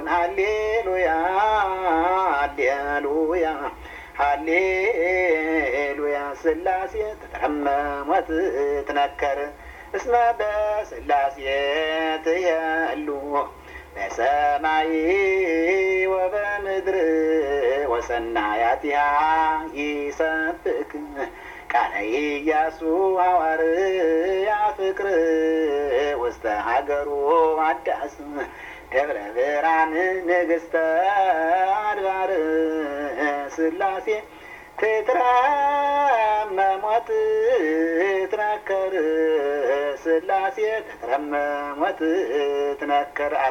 ሃሌሉያ ሃሌሉያ ሃሌሉያ ሥላሴ ተተረመሞት ትነከር እስመ በሥላሴ ትየሉ በሰማይ ወበምድር ወሰናያቲሃ ይሰብክ ቃለ ኢያሱ ሐዋርያ ፍቅር ውስተ ሀገሩ አዳስ ደብረ ብርሃን ንግሥተ አድባር ሥላሴ ትትረመሞት ትነከር ሥላሴ ትትረመሞት ትነከር